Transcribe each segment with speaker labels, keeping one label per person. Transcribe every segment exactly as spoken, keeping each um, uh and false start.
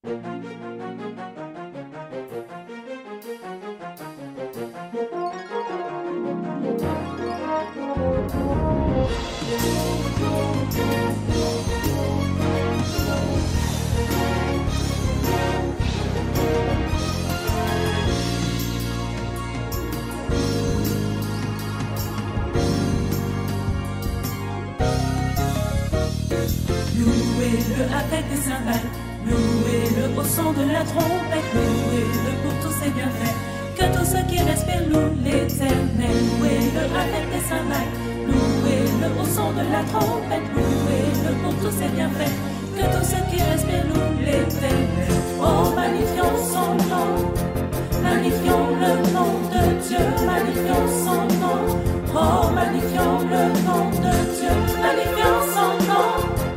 Speaker 1: Louez-le avec des cymbales, louez-le au son de la trompette, louez-le pour tous ses bienfaits, que tous ceux qui respirent louent l'Éternel. Louez-le avec des cymbales, louez-le au son de la trompette, louez-le pour tous ses bienfaits, que tous ceux qui respirent louent l'Éternel. Oh, magnifions son nom, magnifions le nom de Dieu, magnifions son nom. Oh, magnifions le nom de Dieu, magnifions son nom.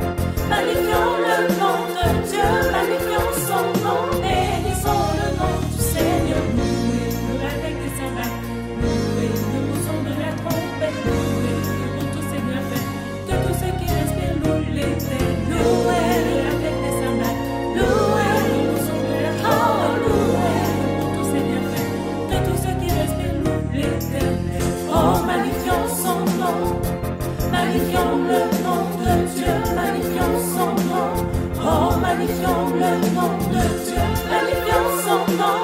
Speaker 1: Magnifions le nom de Dieu, magnifions son nom, bénissons le nom du Seigneur. Louez-le avec des cymbales, louez-le au son de la trompette, louez-le pour tous ses bienfaits, que tous ceux qui respirent louent l'Éternel. Louez-le avec des cymbales, louez-le au son de la trompette, louez-le pour tous ses bienfaits, que tous ceux qui respirent louent l'Éternel. Oh, magnifions son nom, magnifions le nom de Dieu, magnifions son nom. Oh, magnifions le nom de Dieu, magnifions son nom.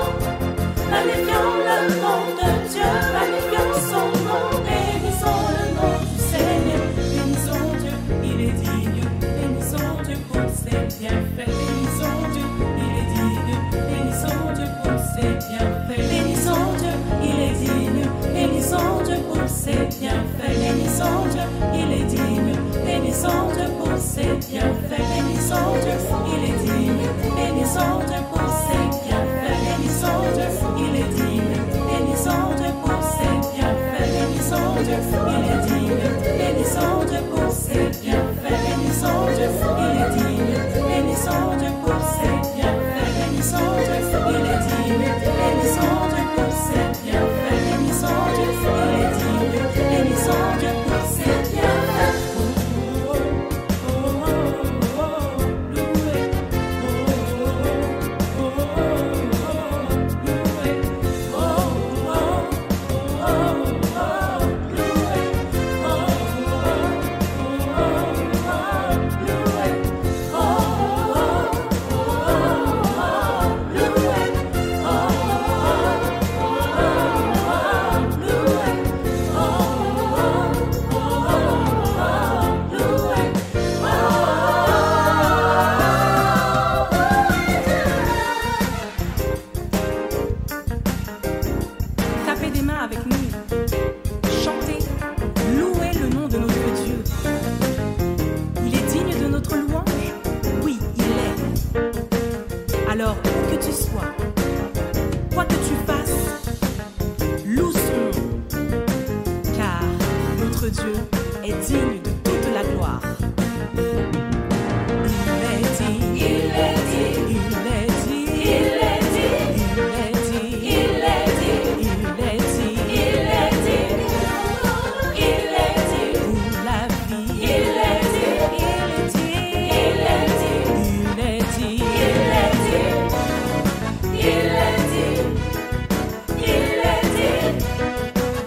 Speaker 1: Magnifions le nom de Dieu, magnifions son nom. Bénissons le nom du Seigneur, bénissons Dieu, il est digne. Bénissons Dieu pour ses bienfaits, bénissons Dieu, il est digne. Bénissons Dieu pour ses bienfaits, bénissons Dieu, il est digne. Bénissons Dieu pour ses bienfaits, bénissons Dieu, il est digne. Bénissons Dieu pour ses bienfaits, bénissons Dieu, il est digne. Bénissons Dieu pour ses bienfaits, bénissons Dieu, il est digne. Bénissons Dieu pour ses bienfaits, bénissons Dieu, il est digne. Bénissons Dieu pour ses bienfaits, bénissons Dieu, il est digne. Bénissons Dieu pour ses bienfaits, bénissons Dieu, il est digne. Bénissons Dieu pour ses bienfaits, bénissons Dieu, il est digne. Bénissons Dieu pour ses bienfaits.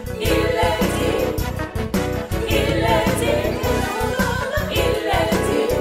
Speaker 2: Il est dit,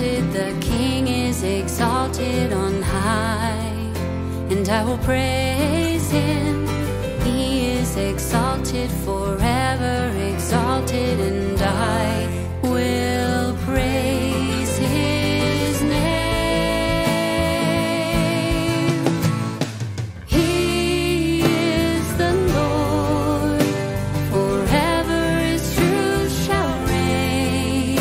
Speaker 2: exalted, the King is exalted on high, and I will praise him. He is exalted forever, exalted, and I will praise his name. He is the Lord, forever his truth shall reign.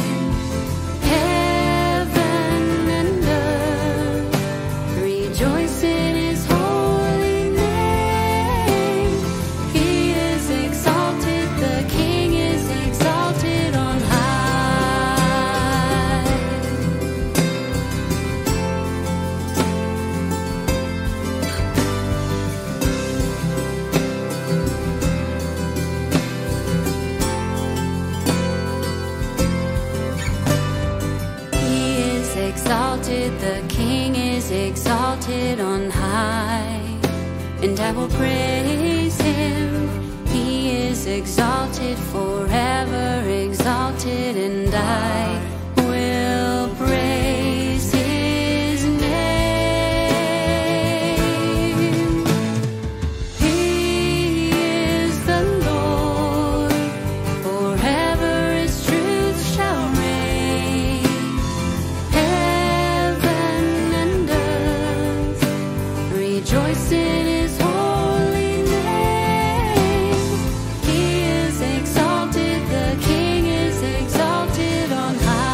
Speaker 2: Heaven and earth rejoice in his holy name. He is exalted, the King is exalted on high. He is exalted, the King is exalted on high, and I will praise him. He is exalted forever, exalted, and I will praise his name. He is the Lord, forever his truth shall reign. Heaven and earth rejoice in his holy name. He is exalted, the King is exalted on high.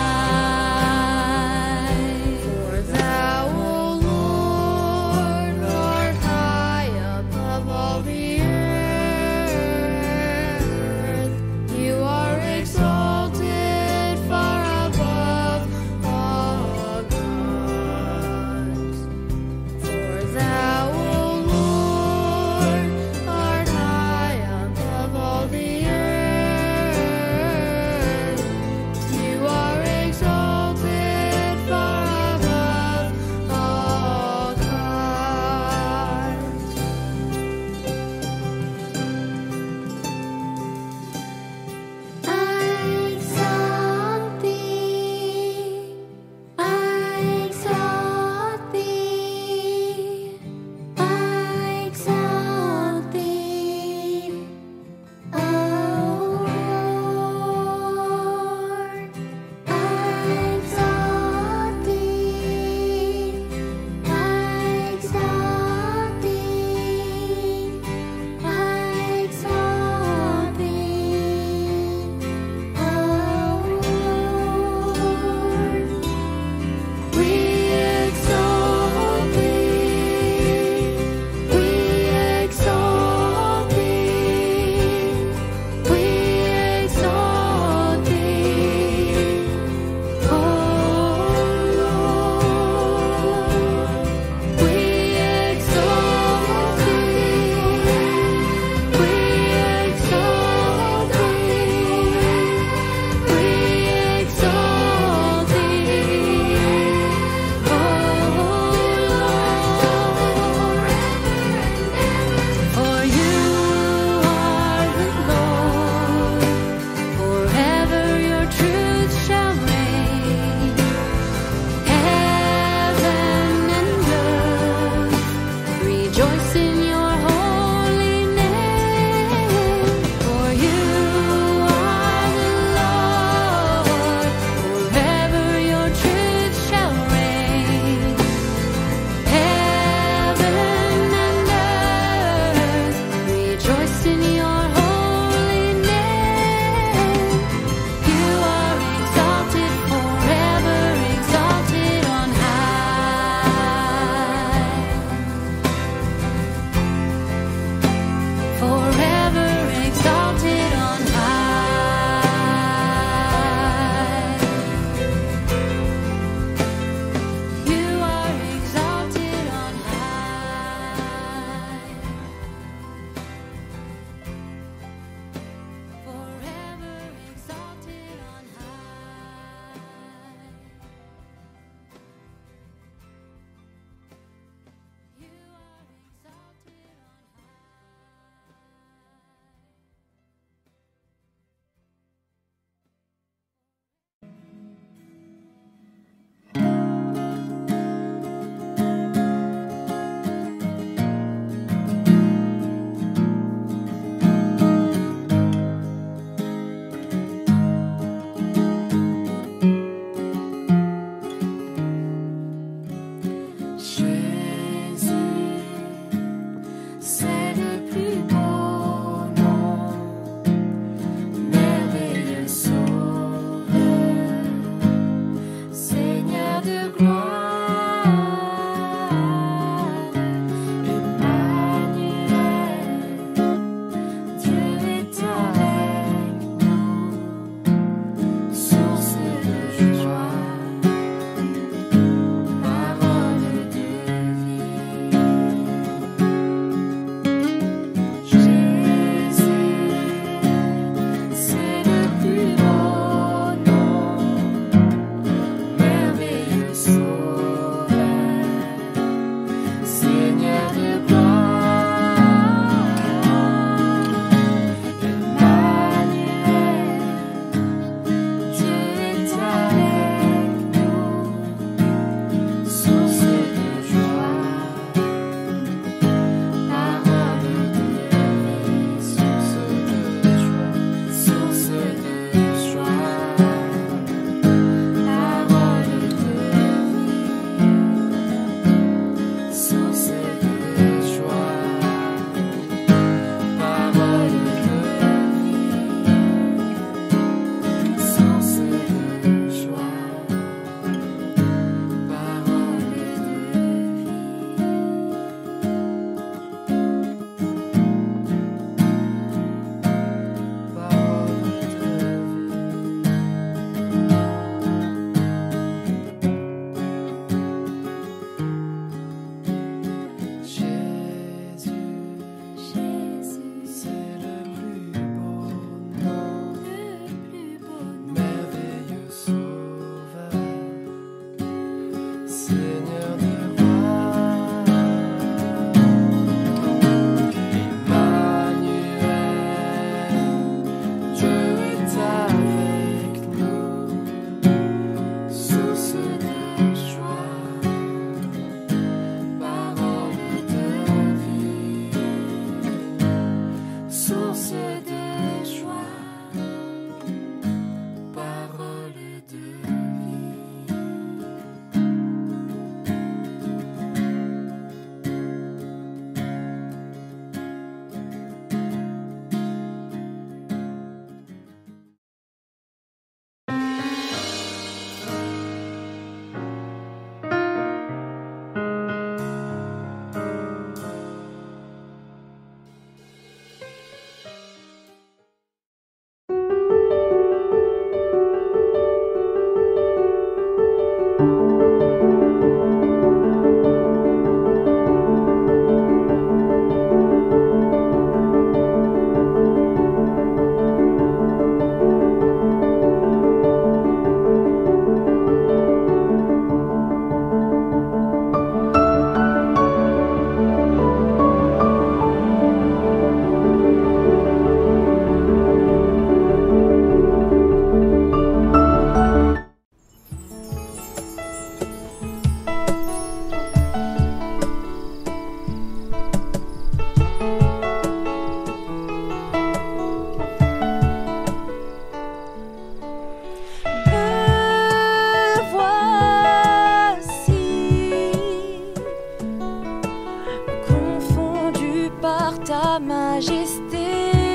Speaker 2: ta majesté,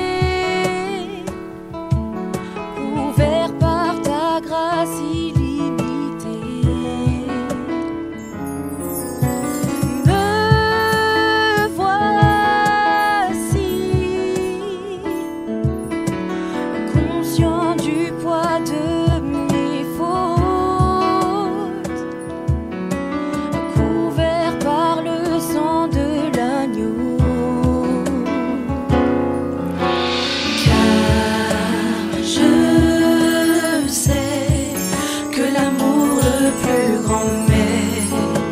Speaker 2: couvert par ta grâce illimitée. Me voici, conscient du poids de mes fautes, couvert par le sang de l'agneau. Car je sais que l'amour le plus grand m'est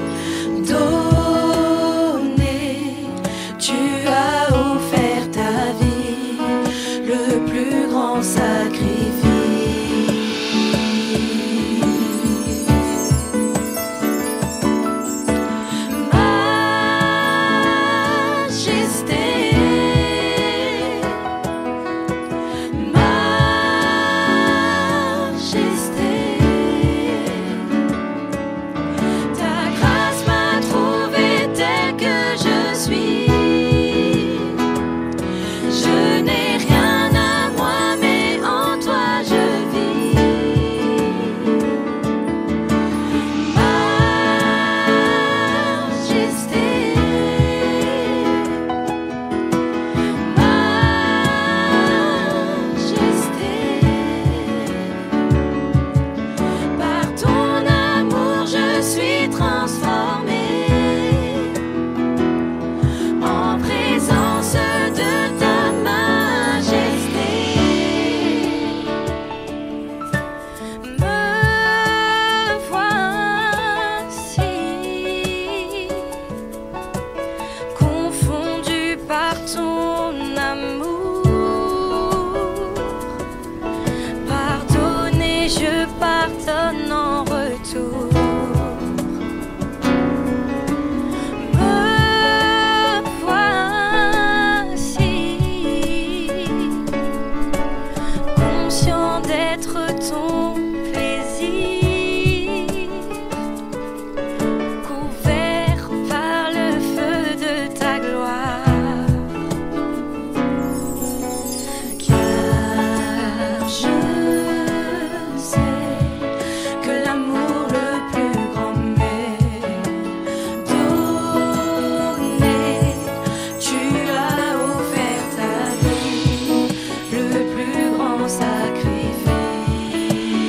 Speaker 2: donné. Tu as offert ta vie, le plus grand sacrifice. Majesté, majesté, ta grâce m'a trouvé tel que je suis. Je n'ai rien à moi, mais en toi je vis. Majesté, majesté, par ton amour je suis transformée en présence de ta majesté. Me voici, confondu par ton amour. Pardonné, je pardonne en retour. Me voici, conscient d'être ton plaisir, couvert par le feu de ta gloire. Car je sais que l'amour le plus grand m'est donné. Tu as offert ta vie, le plus grand sacrifice.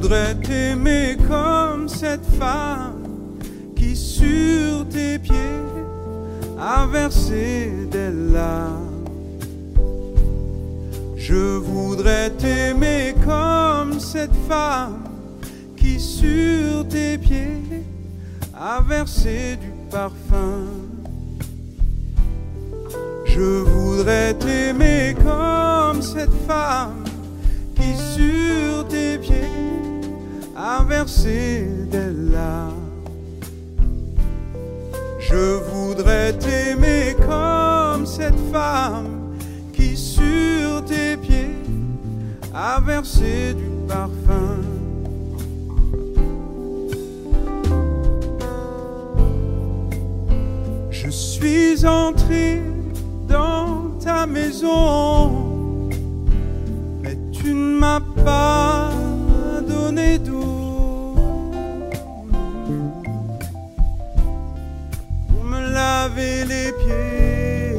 Speaker 3: voudrais t'aimer comme cette femme qui sur tes pieds a versé des larmes. Je voudrais t'aimer comme cette femme qui sur tes pieds a versé du parfum. Je voudrais t'aimer comme cette femme qui sur tes pieds a versé des larmes. Je voudrais t'aimer comme cette femme qui sur tes pieds a versé du parfum. Je suis entré dans ta maison, mais tu ne m'as pas donné d'eau pour me laver les pieds.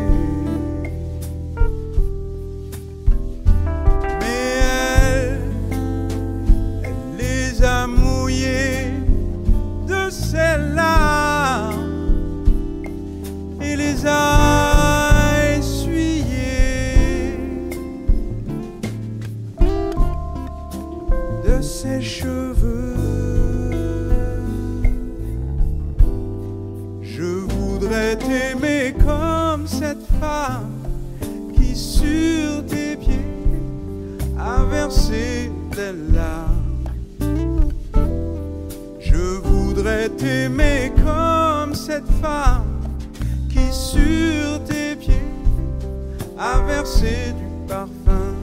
Speaker 3: Mais elle, elle les a mouillés de ses larmes et les a essuyés de ses cheveux. Je voudrais t'aimer comme cette femme qui sur tes pieds a versé des larmes. Je voudrais t'aimer comme cette femme qui sur tes pieds a versé du parfum.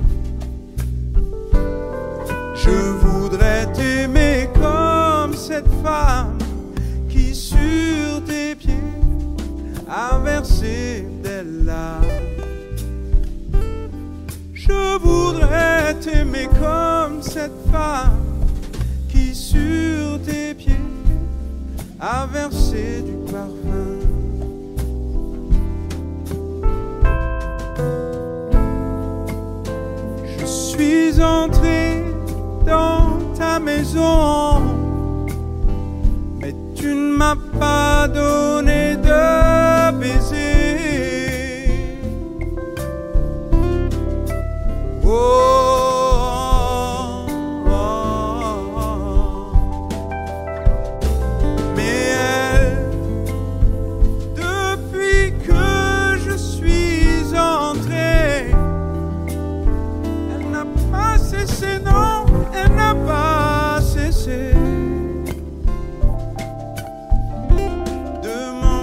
Speaker 3: Je voudrais t'aimer comme cette femme qui sur tes pieds a versé des larmes. Je voudrais t'aimer comme cette femme qui sur tes pieds a versé du parfum. Je suis entré dans ta maison, mais tu ne m'as pas donné de baiser. Oh, oh, oh. Mais elle, depuis que je suis entré, elle n'a pas cessé, non, elle n'a pas cessé de m'en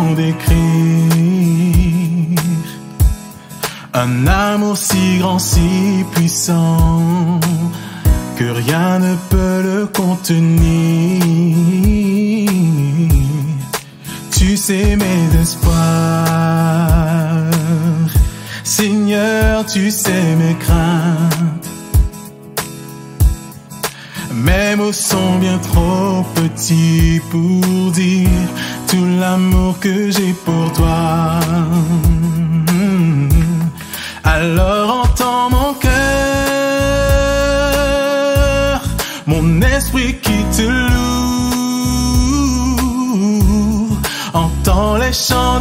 Speaker 4: mots décrire un amour si grand, si puissant que rien ne peut le contenir. Tu sais mes espoirs, Seigneur, tu sais mes craintes. Mes mots sont bien trop petits pour dire tout l'amour que j'ai pour toi. Alors entends mon cœur, mon esprit qui te loue. Entends les chants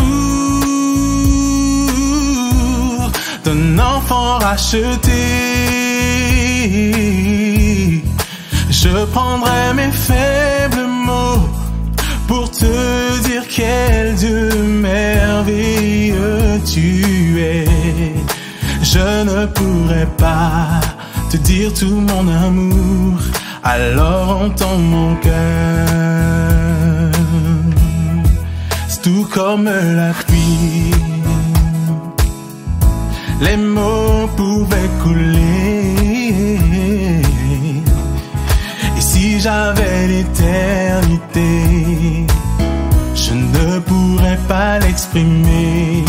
Speaker 4: d'amour d'un enfant racheté. Je prendrai mes faibles mots pour te dire quel Dieu merveilleux tu es. Je ne pourrai pas te dire tout mon amour, alors entends mon cœur. C'est tout comme la pluie, les mots pouvaient couler. Et si j'avais l'éternité, je ne pourrais pas l'exprimer.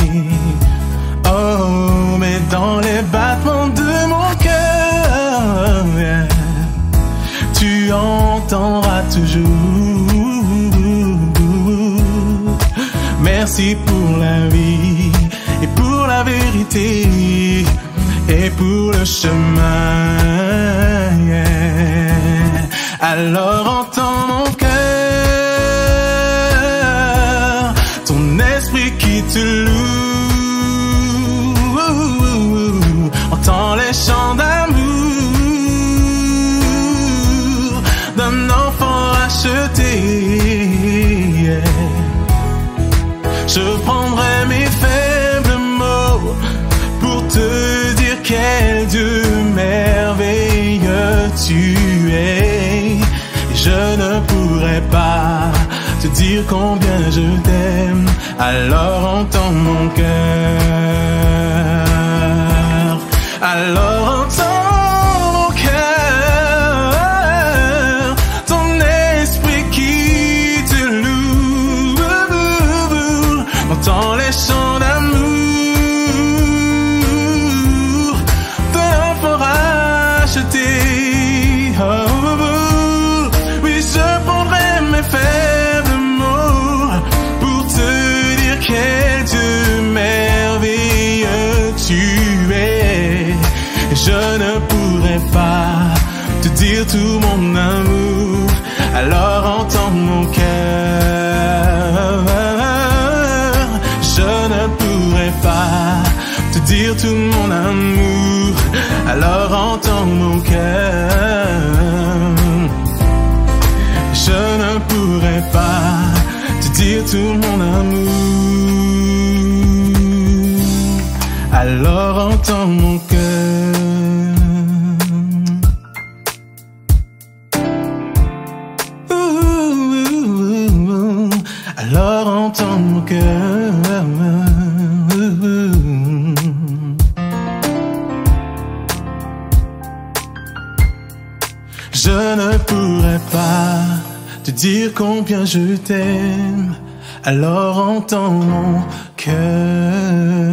Speaker 4: Oh, mais dans les battements de mon cœur, tu entendras toujours. Merci pour la vie et pour la vérité et pour le chemin. Alors entends mon cœur, ton esprit qui te loue. Entends les chants d'amour d'un enfant racheté. Je prendrai mes faibles mots pour te dire quel Dieu merveilleux tu es. Je ne pourrai pas te dire combien je t'aime, alors entends mon cœur. Alors entends mon cœur, ton esprit qui te loue. Entends les chants d'amour d'un enfant racheté. Oh, oh, oh. Oui, je prendrai mes faibles mots pour te dire quel Dieu merveilleux tu es. Je ne pourrai pas te dire tout mon amour, alors entends mon cœur. Je ne pourrai pas te dire tout mon amour, alors entends mon cœur. Je ne pourrai pas te dire tout mon amour, alors entends mon cœur. Ouh, alors entends mon cœur. Je ne pourrai pas te dire combien je t'aime, alors entends mon cœur.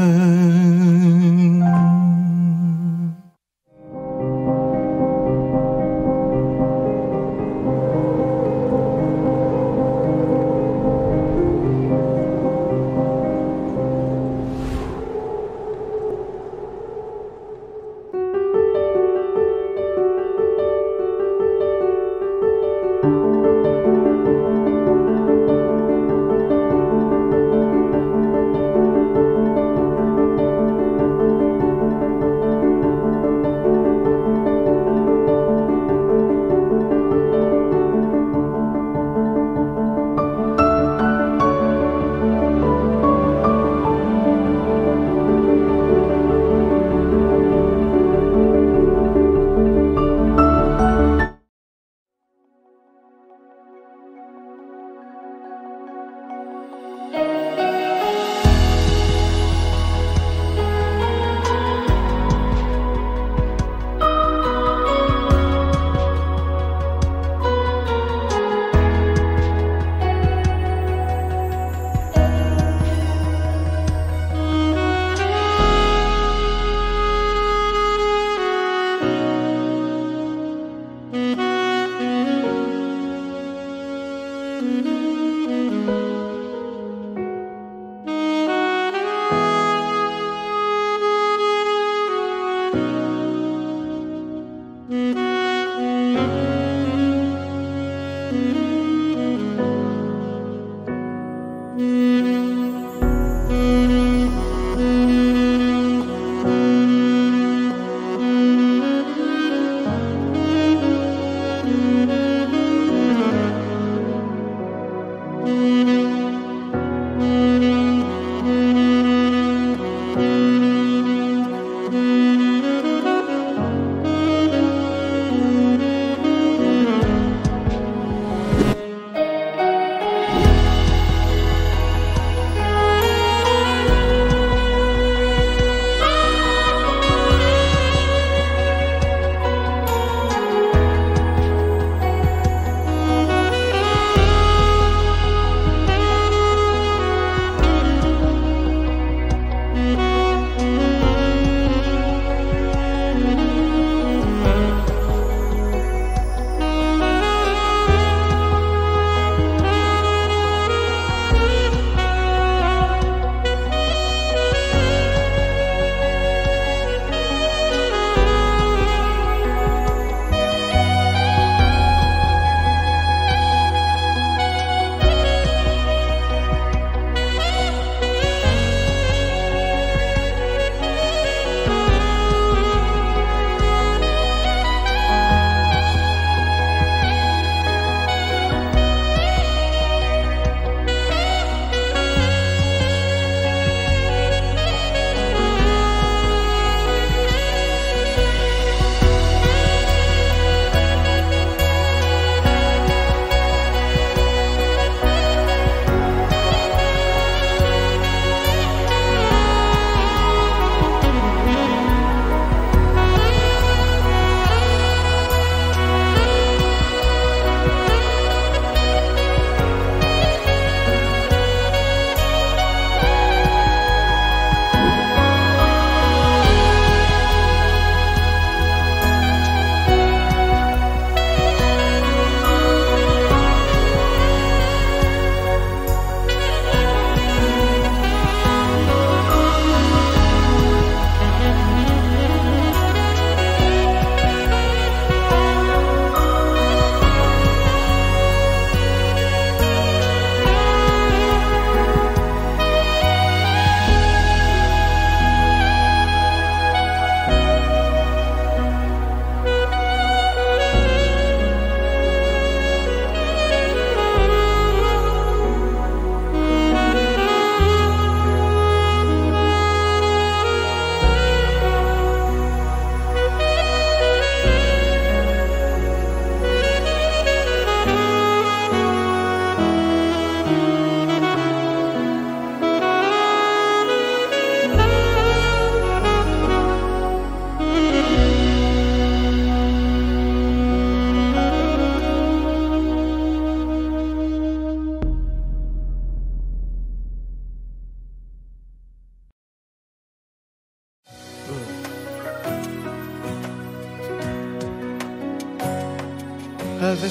Speaker 5: The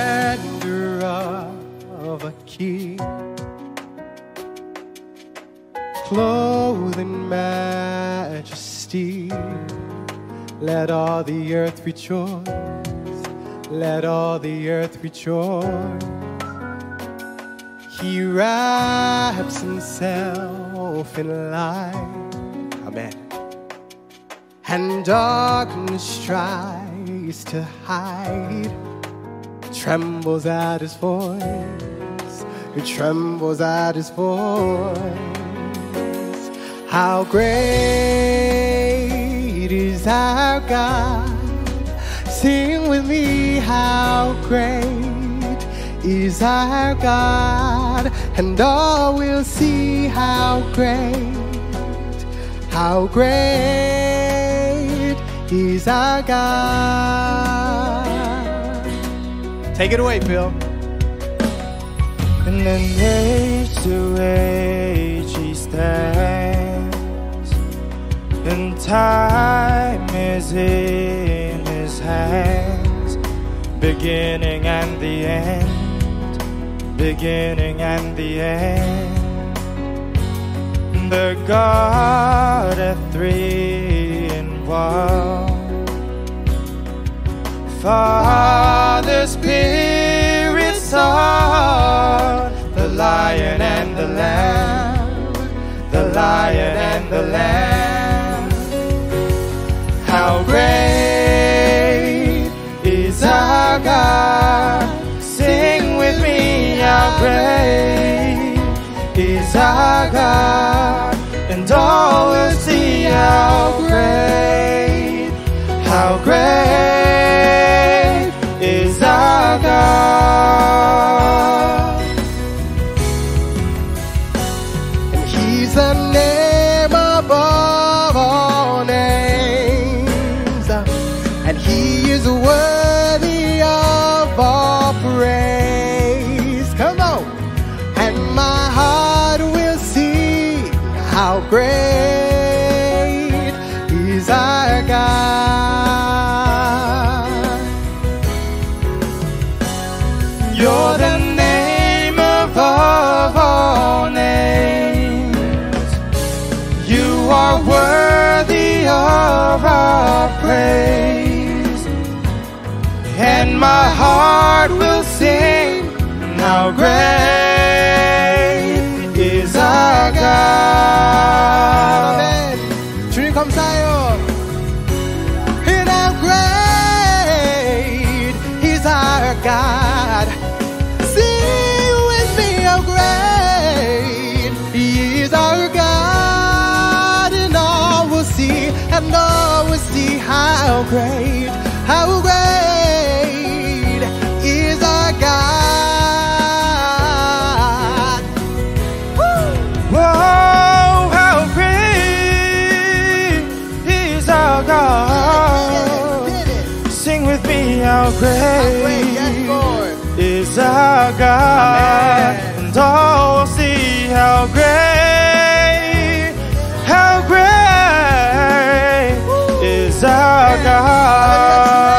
Speaker 5: splendor of a king, clothed in majesty. Let all the earth rejoice, let all the earth rejoice. He wraps himself in light, amen, and darkness tries to hide. Trembles at his voice, it trembles at his voice. How great is our God? Sing with me, how great is our God? And all will see how great, how great is our God. Take it away, Phil.
Speaker 6: And then age to age he stands, and time is in his hands, beginning and the end. beginning and the end, the God at three in one. Father, Spirit, Son, the Lion and the Lamb, the Lion and the Lamb. How great is our God? Sing with me, how great is our God, and all will see how great, how great is our God.
Speaker 5: And He's the name above all names, and He is worthy of all praise. Come on. And my heart will sing, how great is our God.
Speaker 6: You're the name above all names. You are worthy of our praise. And my heart will sing, how great is our God.
Speaker 5: 아멘. 주님 감사해요. And how great is our God. Sing with me, how great is our God. And all will see, and all will see how great, how great is our God.
Speaker 6: Whoa, how great is our God. Sing with me, how great is our God. And all will see how great, how great is our God.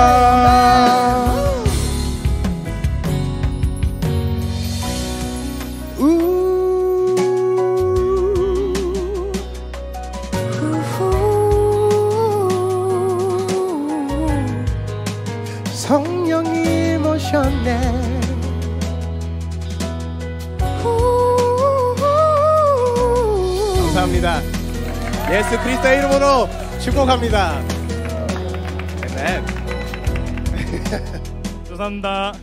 Speaker 5: 성령이 모셨네. 감사합니다. 예수 그리스도의 이름으로 축복합니다. 아멘.
Speaker 6: 감사합니다.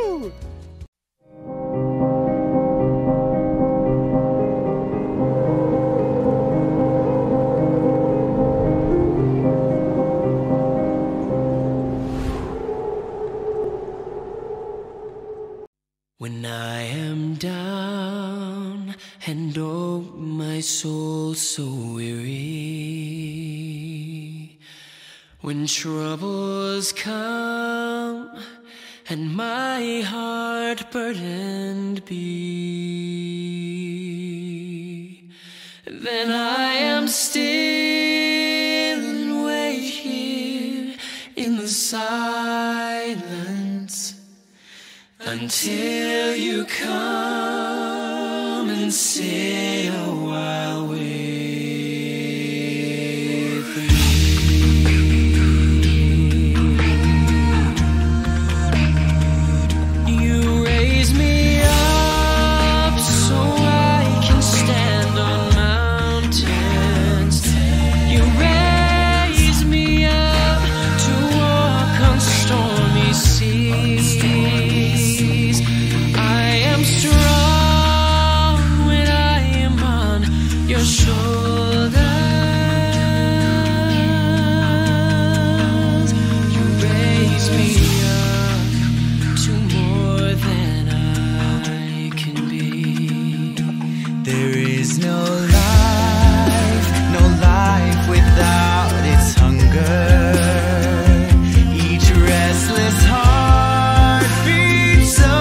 Speaker 7: When I am down and oh my soul so weary, when troubles come and my heart burdened be, then I am still and wait here in the silence until you come and say a while with me. You raise me up so I can stand on mountains. You raise me up to walk on stormy seas. Strong when I am on your shoulders. You raise me up to more than I can be.
Speaker 8: There is no life, no life without its hunger. Each restless heart beats so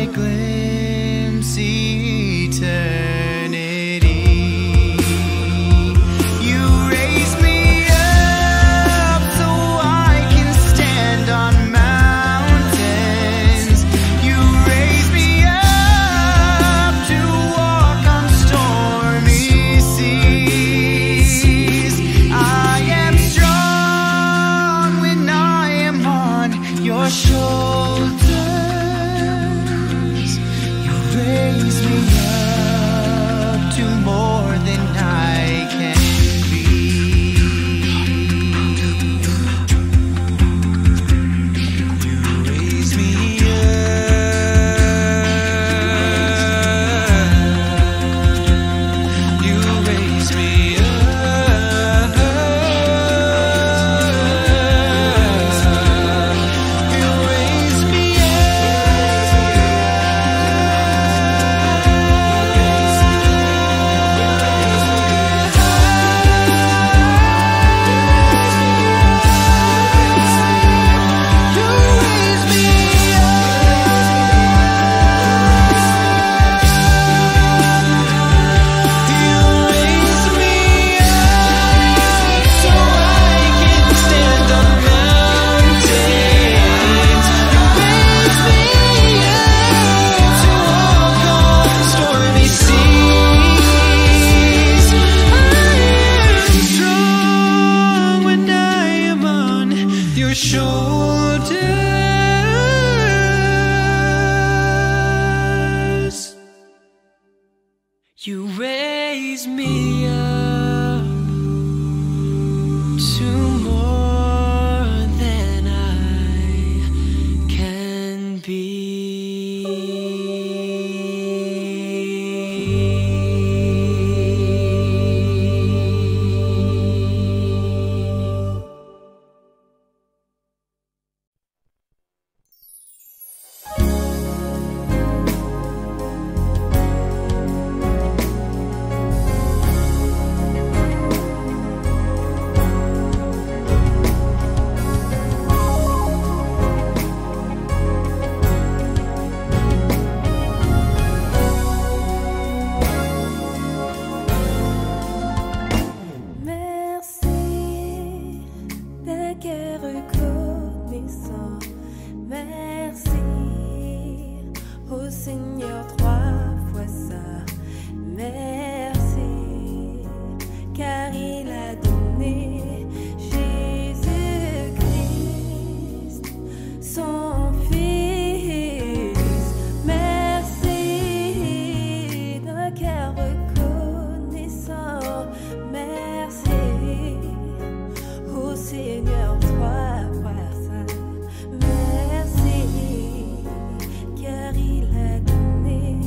Speaker 8: I glimpse eternity. You raise me up so I can stand on mountains. You raise me up to walk on stormy seas. I am strong when I am on your shoulders. You raise me up to more than I can be. You raise me up. You raise me up. You raise me shoulders. You raise me up to more than I can be.
Speaker 1: Merci d'être reconnaissant. Merci au Seigneur trois fois ça. Merci car il a donné Jésus-Christ, son Fils. Merci d'un cœur reconnaissant. Merci au Seigneur trois fois ça. Merci car il a donné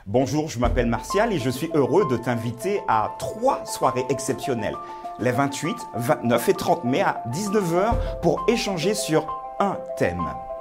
Speaker 9: Bonjour, je m'appelle Martial et je suis heureux de t'inviter à trois soirées exceptionnelles, les vingt-huit, vingt-neuf et trente mai à dix-neuf heures pour échanger sur un thème.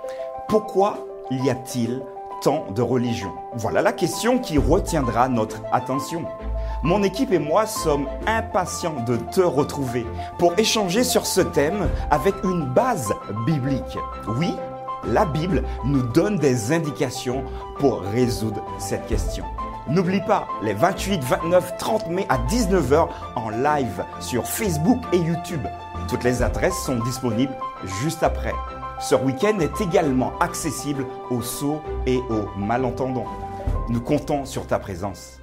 Speaker 9: Pourquoi y a-t-il tant de religions? Voilà la question qui retiendra notre attention. Mon équipe et moi sommes impatients de te retrouver pour échanger sur ce thème avec une base biblique. Oui, la Bible nous donne des indications pour résoudre cette question. N'oublie pas, les vingt-huit, vingt-neuf, trente mai à dix-neuf heures en live sur Facebook et YouTube. Toutes les adresses sont disponibles juste après. Ce week-end est également accessible aux sourds et aux malentendants. Nous comptons sur ta présence.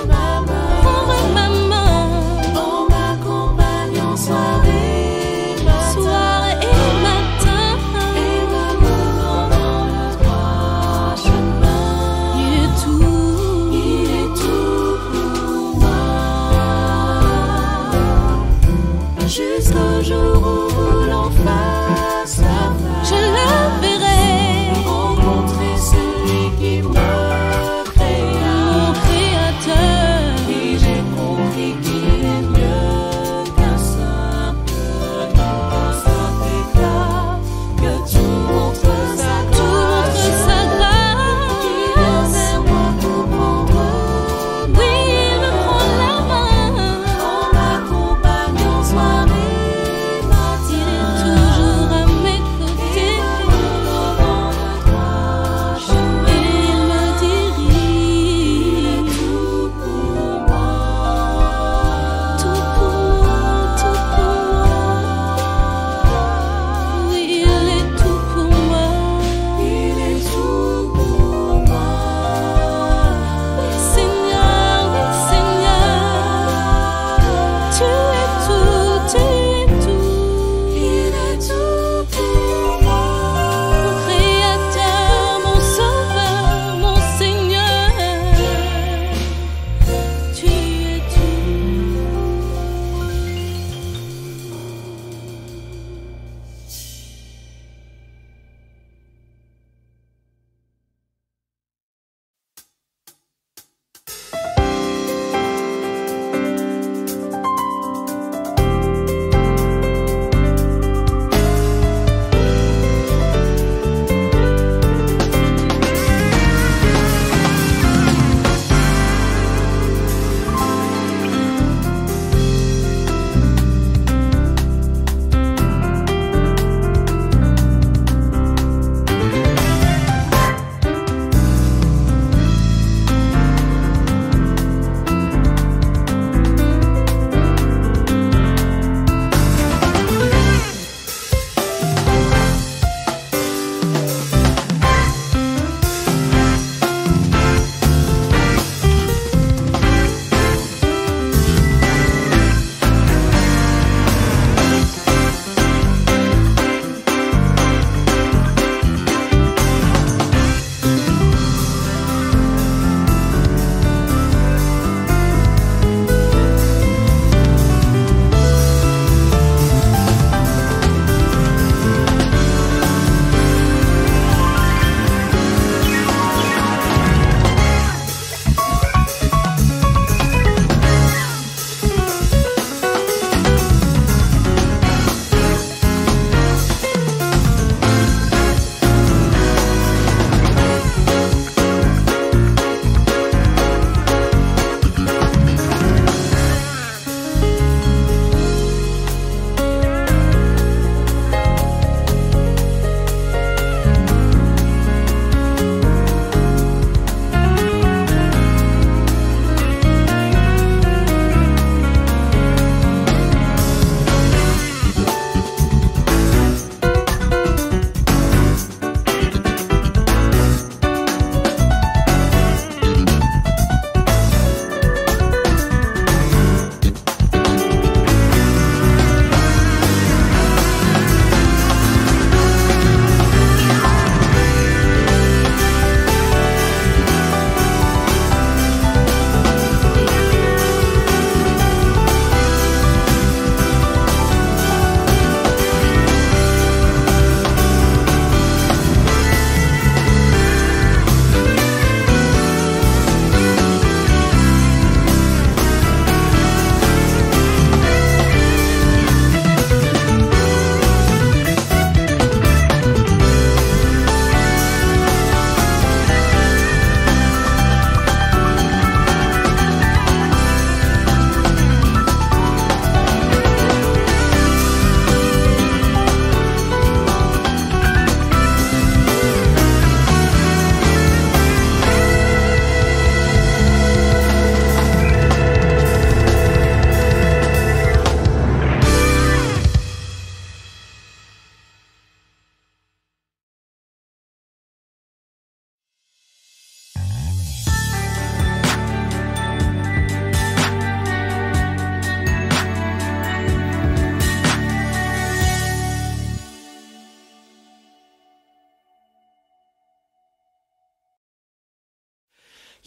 Speaker 2: Soirée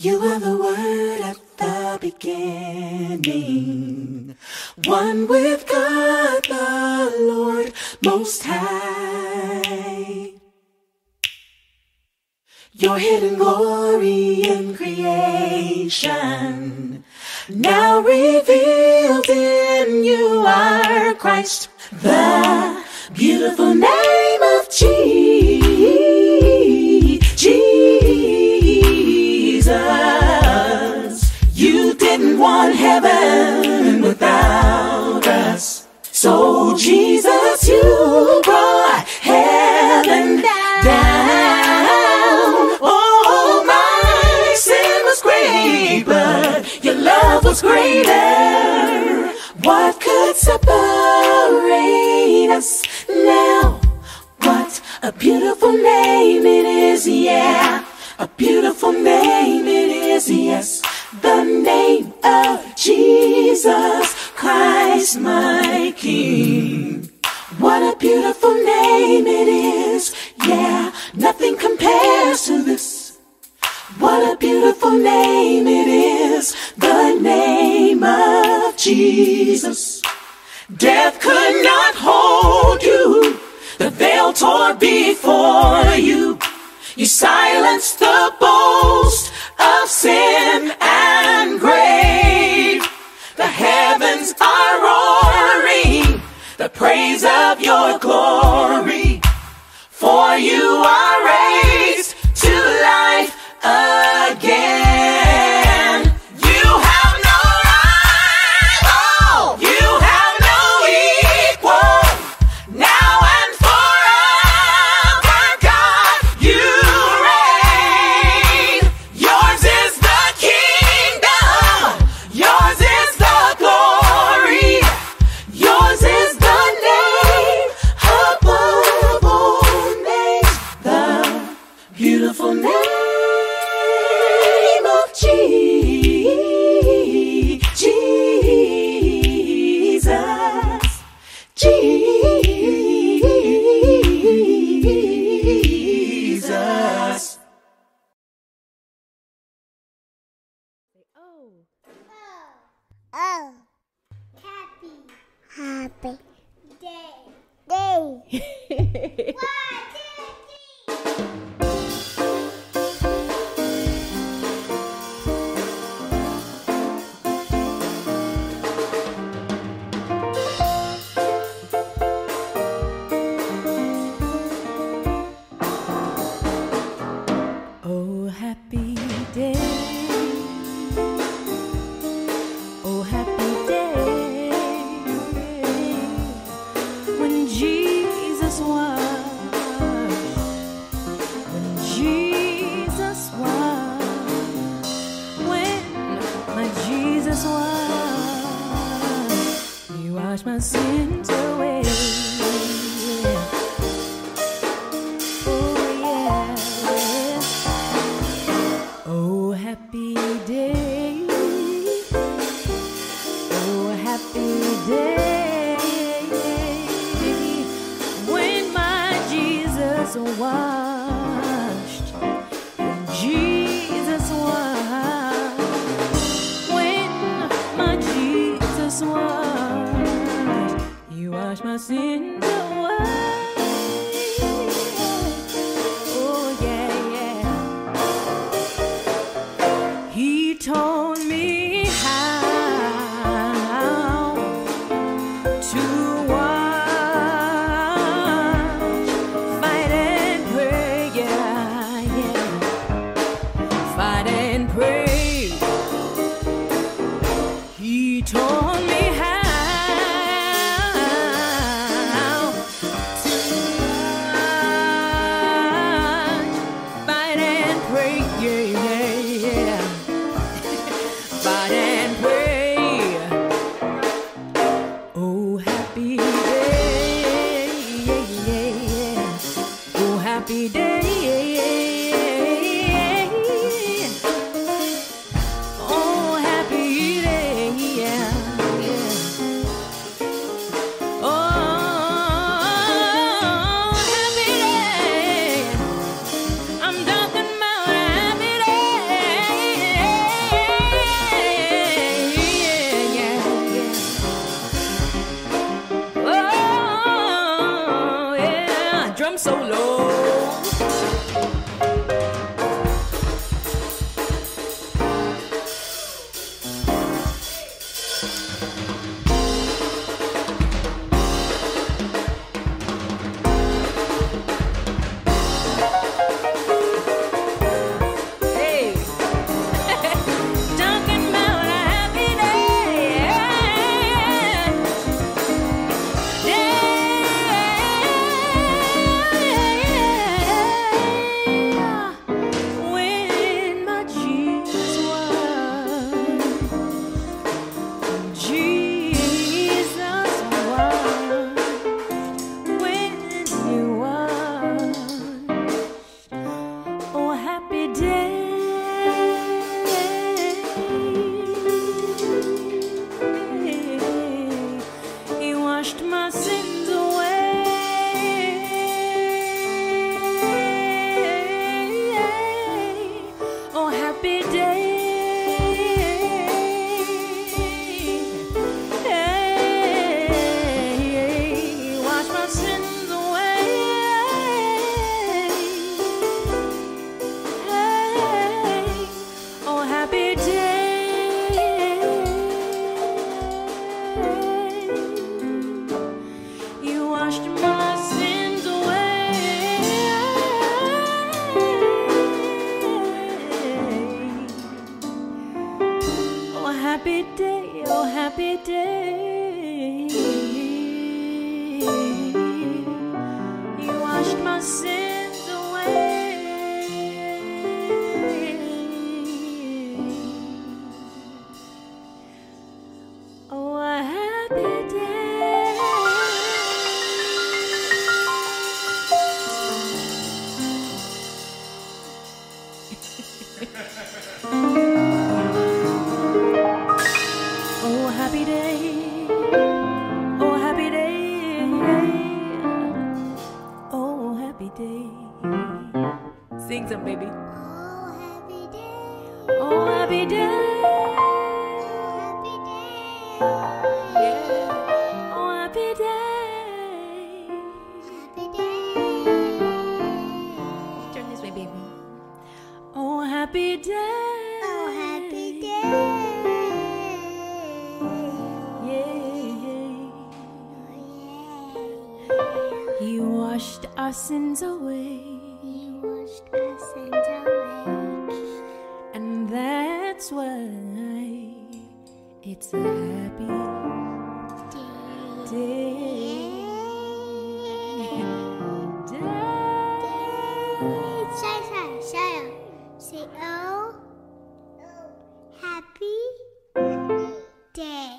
Speaker 7: You are the Word at the beginning, one with God the Lord Most High. Your hidden glory in creation, now revealed in you are Christ, the beautiful name of Je- Jesus. You didn't want heaven without us, so Jesus, you brought heaven down. Oh, my sin was great, but your love was greater. What could separate us now? What a beautiful name it is, yeah. A beautiful name it is, yes. The name of Jesus Christ, my King. What a beautiful name it is, yeah. Nothing compares to this. What a beautiful name it is, the name of Jesus. Death could not hold you, the veil tore before you. You silenced the boast of sin and grave. The heavens are roaring the praise of your glory, for you are raised to life again. You have no rival, you have no equal, now and forever, God, you reign. Yours is the kingdom, yours is the glory, yours is the name above all names, the beautiful name of Je- Jesus. Jesus.
Speaker 10: Oh, happy, happy day, day. One, two,
Speaker 1: Oh, happy day. Oh, happy day. When Jesus washed, when Jesus washed, when my Jesus washed, He washed my sins away. Oh, yeah. Oh, happy day. Oh, happy day. When my Jesus washed. When Jesus washed. When my Jesus washed. You washed my sins away. Oh, yeah, yeah. He taught me how to watch, fight and pray, yeah, yeah. Fight and pray. He taught me how to watch, fight and pray, yeah, yeah, yeah. Fight and pray. Oh, happy day. Oh, happy day. Oh, happy day. Oh, happy day. I'm talking about happy day.
Speaker 2: Sins away. He washed our sins away. And that's why it's a happy day. Day. Day.
Speaker 10: Say, say, say, say, oh, happy day.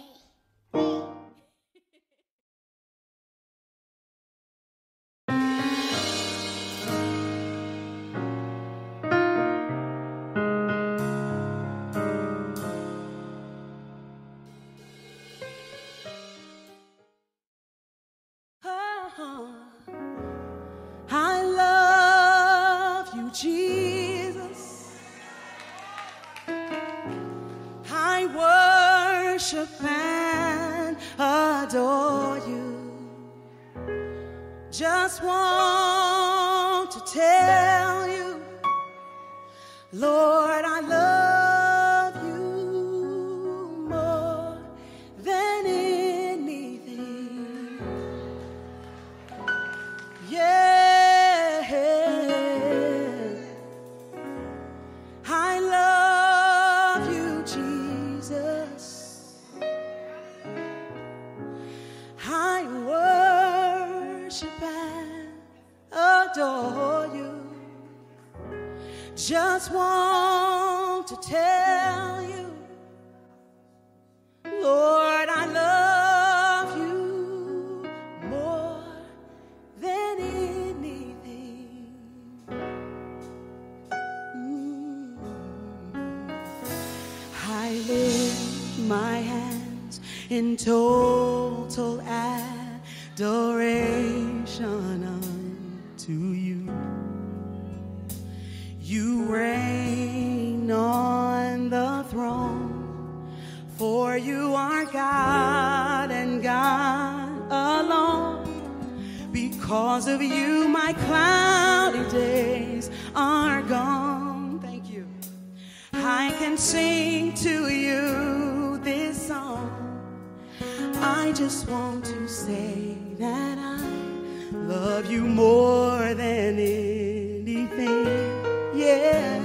Speaker 11: I love you, Jesus. I worship and adore you. Just want to tell you, Lord, I love you more than anything. Yeah. I love you, Jesus. I worship and adore you. Just want to tell you, Lord, I love you more than anything. Mm. I lift my hands in total adoration unto you. You reign on the throne, for you are God and God alone. Because of you, my cloudy days are gone. Thank you. I can sing to you this song. just want to say that I love you more than anything. Yeah.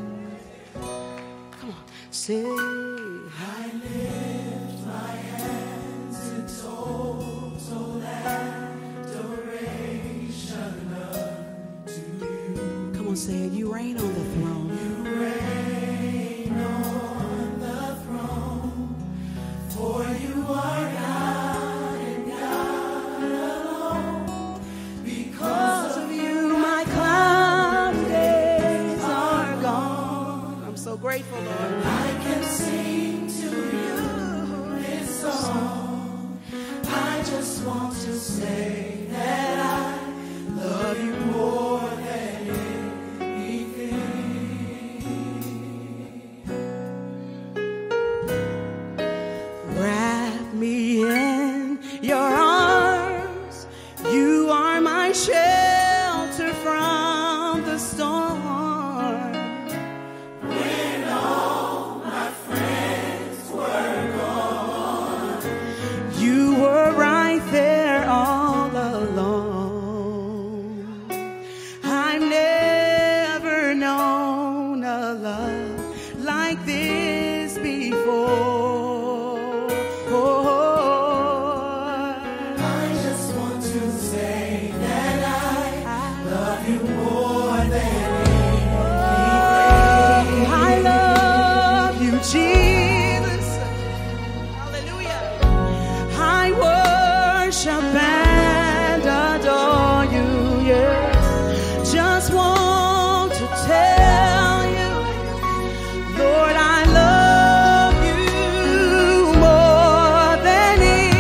Speaker 11: Come on, say.
Speaker 7: I lift my hands in total adoration unto you.
Speaker 11: Come on, say it. You reign on the throne.
Speaker 7: You reign on the throne, for you are God and God alone. Because of you,
Speaker 11: my cloudy days are gone. I'm so grateful, Lord.
Speaker 7: I can sing to you this song. I just want to say that I love you more than anything.
Speaker 11: Wrap me in your arms. You are my shelter from the storm.
Speaker 7: When all my friends were gone,
Speaker 11: you were right there all alone. I've never known a love like this before.
Speaker 7: I just want to say that I love you more than anything.
Speaker 11: I love you, Jesus. Hallelujah. I worship and adore you, yes. Just want to tell you, Lord, I love you more than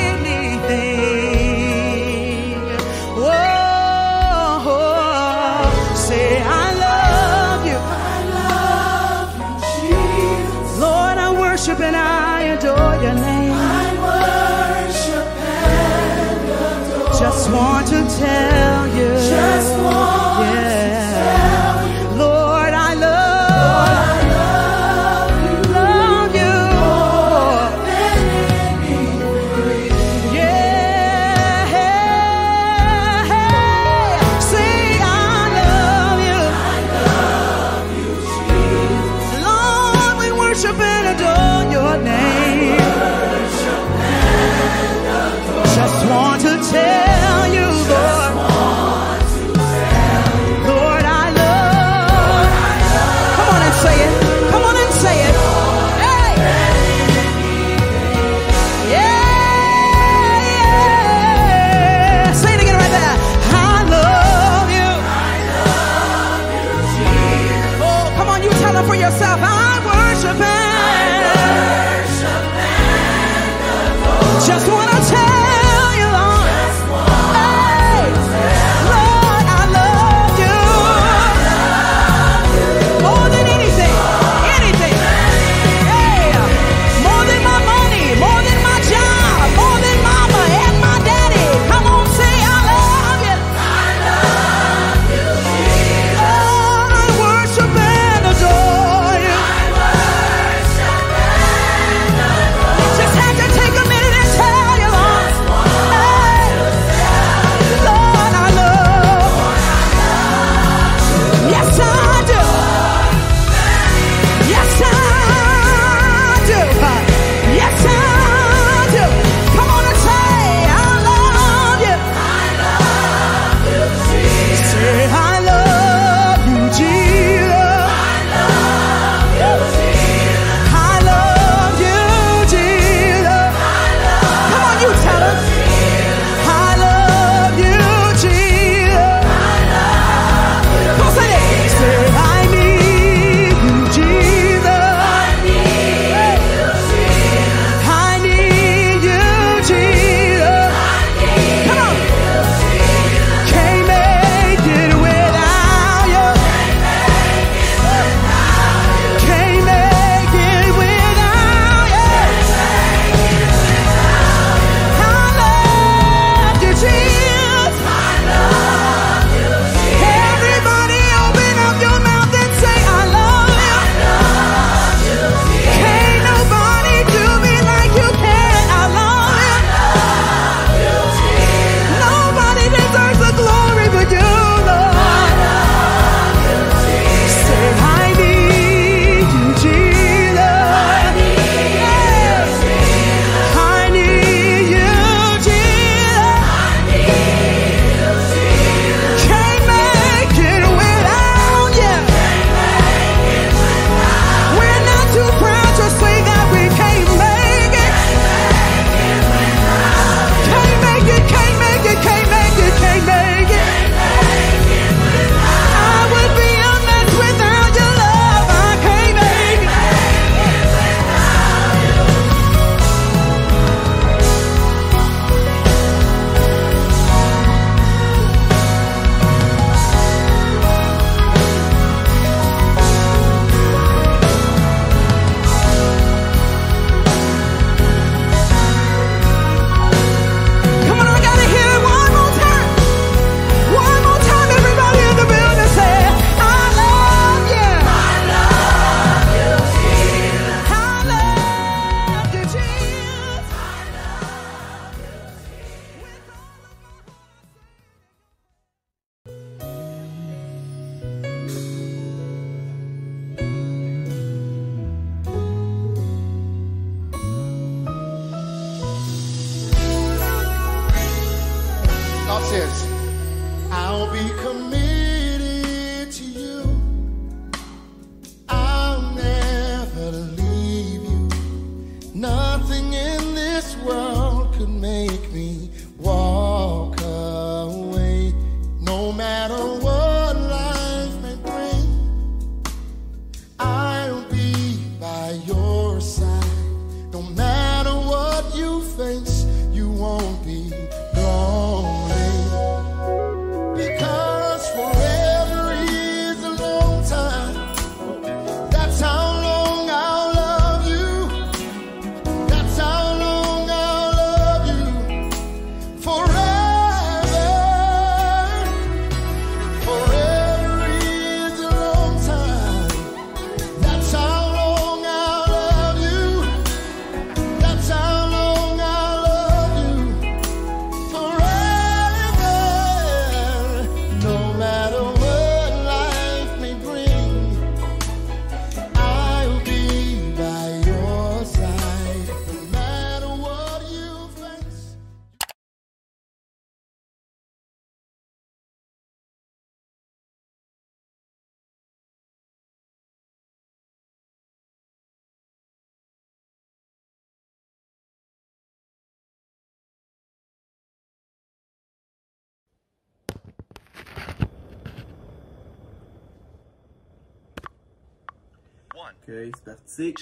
Speaker 11: anything. Whoa, say I love you.
Speaker 7: I love you, Jesus.
Speaker 11: Lord, I worship and I adore your name.
Speaker 7: I worship and adore.
Speaker 11: Just want to tell you.
Speaker 7: Just want
Speaker 11: yeah.
Speaker 7: to tell you.
Speaker 11: Lord, I love,
Speaker 7: I love you,
Speaker 11: love you.
Speaker 7: more than anything.
Speaker 11: Yeah. Say I love you.
Speaker 7: I love you, Jesus.
Speaker 11: Lord, we worship and adore your name.
Speaker 7: Worship and adore.
Speaker 11: Just want to tell you, Lord.
Speaker 7: Want to tell
Speaker 12: says, I'll be committed to you. I'll never leave you. Nothing in this world could make me walk away. No matter what life may bring, I'll be by your side. No matter what you face, you won't be lonely. Because forever is a long time. That's how long I'll love you. That's how long I'll love you. Forever. Forever is a long time. That's how long I'll love you. That's how long I'll love you. Forever. No matter what life may bring, I'll be by your side. No matter what you face.
Speaker 13: Ok, c'est parti.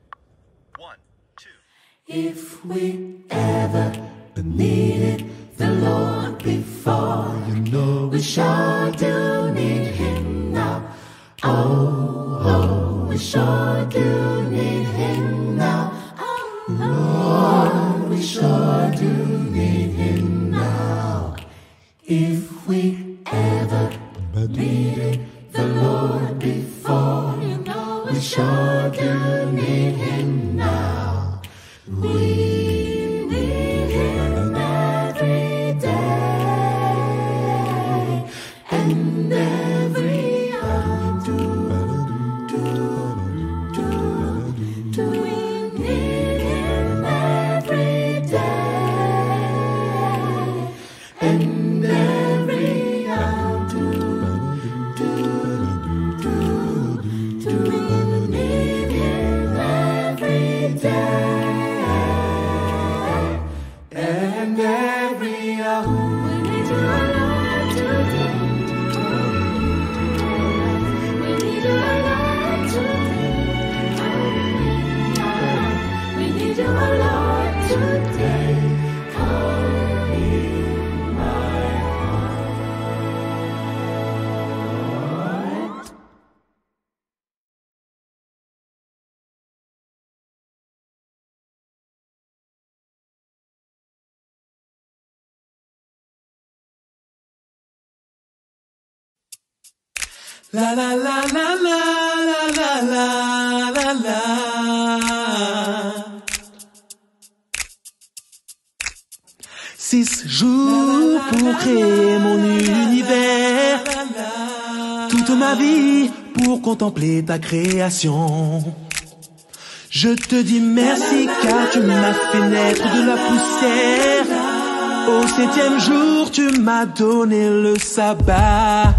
Speaker 7: If we ever needed the Lord before, you know we sure do need Him now. Oh, oh, we sure do need Him now. Oh, Lord, we sure do need Him now. If we ever needed the Lord before, you know we sure do need Him now. We need Him every day and every hour. Do, do, do, do. We need Him every day and every hour. Do, do, do, do. We need Him every day. And every hour we need your Lord today. We need your Lord today. We need your Lord today. Come in my heart.
Speaker 4: La la la la la la la la la. Six jours pour créer mon univers, toute ma vie pour contempler ta création. Je te dis merci car tu m'as fait naître de la poussière. Au septième jour tu m'as donné le sabbat.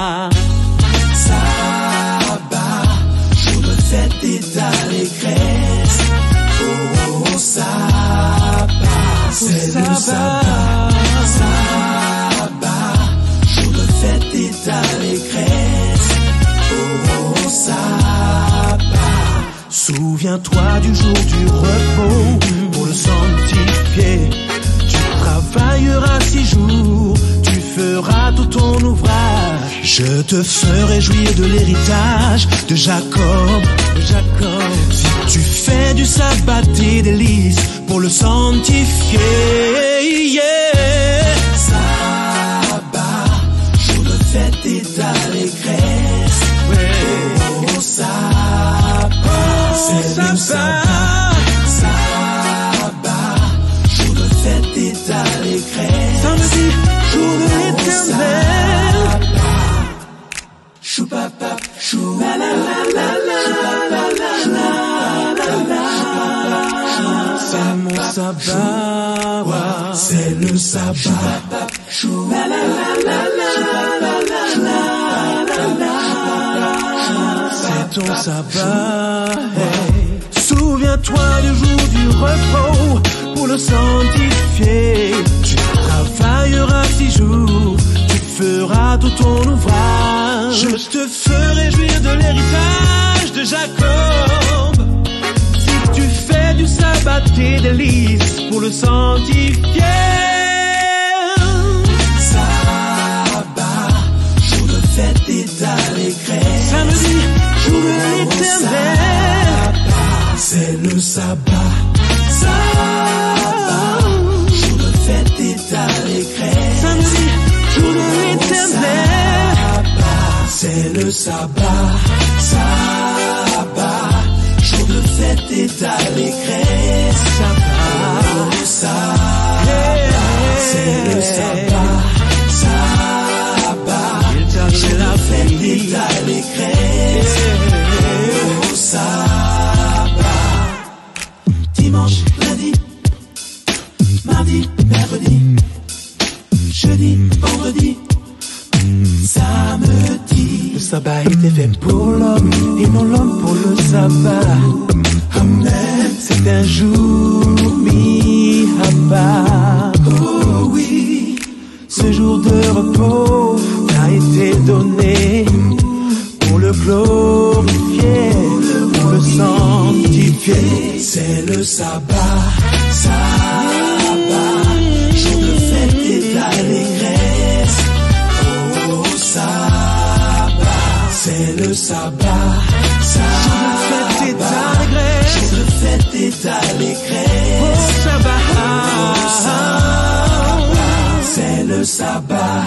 Speaker 4: Sabbat, jour de fête et d'allégresse. Oh, oh, sabbat, c'est le sabbat. Sabbat, jour de fête et d'allégresse. Oh, oh, sabbat. Souviens-toi du jour du repos pour le sanctifier. Tu travailleras six jours, tu feras tout ton ouvrage. Je te ferai jouir de l'héritage de Jacob, de Jacob. Si tu fais du sabbat tes délices pour le sanctifier, yeah. Sabbat, jour de fête et d'allégresse. Ouais. Oh, sabbat, c'est le sabbat. Sabbat, jour de fête et d'allégresse. Samedi, jour de l'éternel. Choupapa, chou, la la la la la, choupapa, chou, la la la la, choupapa, chou, mon sabbat, c'est le sabbat. C'est ton sabbat. Hey. Souviens-toi du jour du repos pour le sanctifier. Tu travailleras six jours, tu feras tout ton ouvrage. Je te ferai jouir de l'héritage de Jacob. Si tu fais du sabbat tes délices pour le sanctifier.
Speaker 7: Sabbat, jour de fête et d'allégresse.
Speaker 4: Samedi, jour de l'éternel.
Speaker 7: C'est le sabbat. Sabbat, jour de fête et d'allégresse.
Speaker 4: Samedi, jour de l'éternel.
Speaker 7: C'est le sabbat. Sabbat, jour de fête et d'allégresse.
Speaker 4: Sabbat,
Speaker 7: sabbat, c'est le sabbat. Sabbat, jour de fête et d'allégresse. Oh, sabbat. Dimanche, lundi, mardi, mercredi, jeudi, vendredi, samedi.
Speaker 4: Le sabbat était fait pour l'homme et non l'homme pour le sabbat.
Speaker 7: Amen.
Speaker 4: C'est un jour mis à part.
Speaker 7: Oh oui,
Speaker 4: ce jour de repos t'a été donné pour le glorifier, pour le sanctifier.
Speaker 7: C'est le sabbat, sabbat, jour de fête et d'allégresse. Oh sabbat, c'est le sabbat, sabbat, jour de fête et d'allégresse.
Speaker 4: Oh sabbat,
Speaker 7: oh sabbat, c'est le sabbat.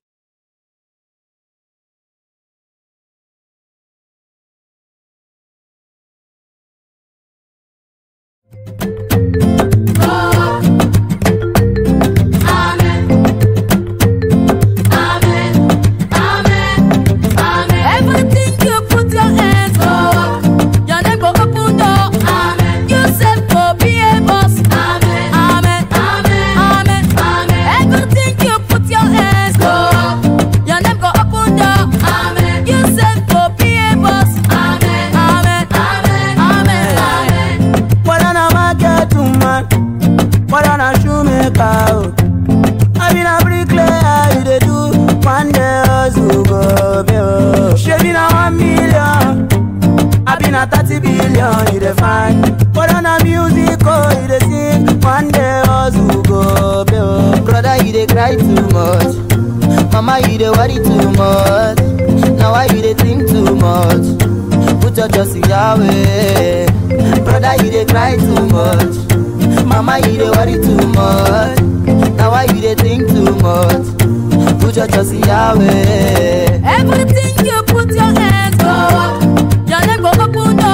Speaker 13: thirty billion, you dey find. But on a music, oh, you dey sing. One day, hustle go pay, oh. Brother, you dey cry too much. Mama, you dey worry too much. Now why you dey think too much? Put your trust in Yahweh. Brother, you dey cry too much. Mama, you dey worry too much. Now why you dey think too much? Put your trust in Yahweh.
Speaker 14: Everything you put your hands go up. Your name go open